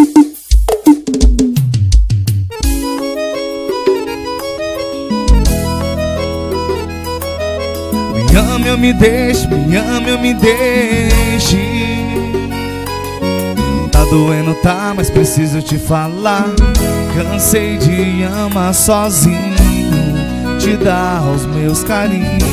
Me ame ou me deixe, me ame ou me deixe. Tá doendo, tá, mas preciso te falar. Cansei de amar sozinho, te dar os meus carinhos.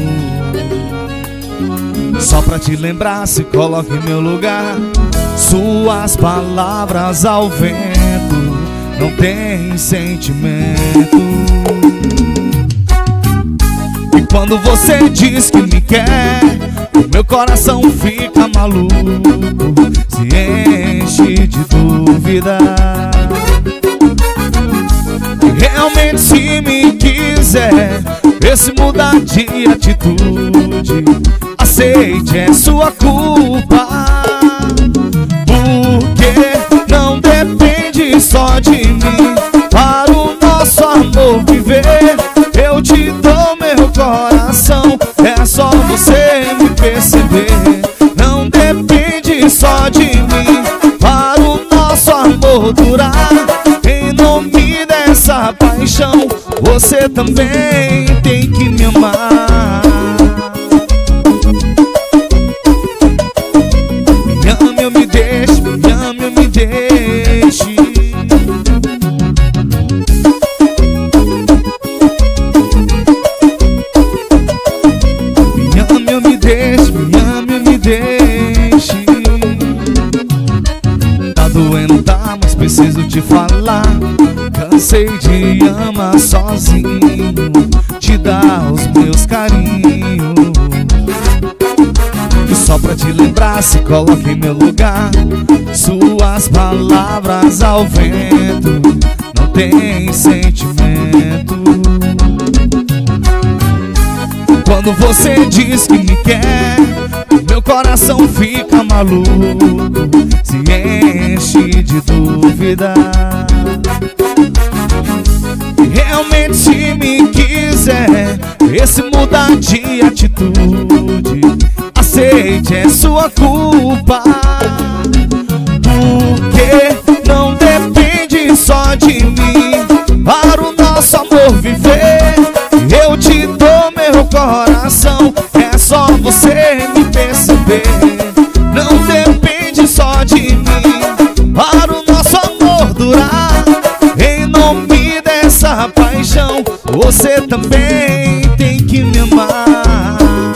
Só pra te lembrar, se coloque em meu lugar. Suas palavras ao vento, não tem sentimento. E quando você diz que me quer, o meu coração fica maluco, se enche de dúvida. E realmente se me quiser, vê se mudar de atitude. Aceite, é sua culpa, porque não depende só de mim para o nosso amor viver. Eu te dou meu coração, é só você me perceber. Não depende só de mim para o nosso amor durar. Em nome dessa paixão, você também tem que me amar. Me ame ou me deixe, me ame ou me deixe. Me ame ou me deixe, me ame ou me deixe. Tá doendo, tá, mas preciso te falar. Cansei de amar sozinho, te dar os meus carinhos. E só pra te lembrar, se coloque em meu lugar. Suas palavras ao vento, não tem sentimento. Quando você diz que me quer, meu coração fica maluco, se enche de dúvida. E realmente se me quiser, vê se mudar de atitude. Aceite, é sua culpa, porque não depende só de mim para o nosso amor viver. Eu te dou meu coração, é só você me perceber. Não depende só de mim para o nosso amor durar. Em nome dessa paixão, você também tem que me amar.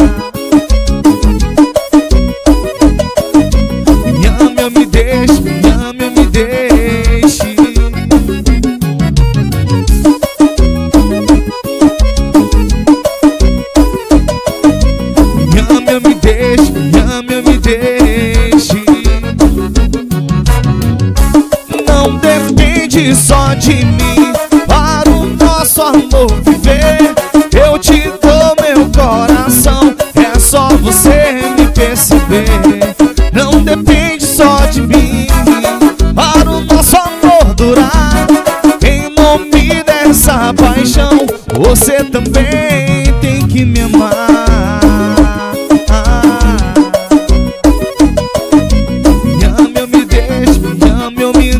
Me ame ou me deixe, me ame ou me deixe. Me ame ou me deixe, me ame ou me deixe. Não depende só de mim para o nosso amor viver. Eu te dou meu coração, é só você me perceber. Não depende só de mim para o nosso amor durar. Em nome dessa paixão, você também tem que me amar. Me ame ou me deixe, me ame ou me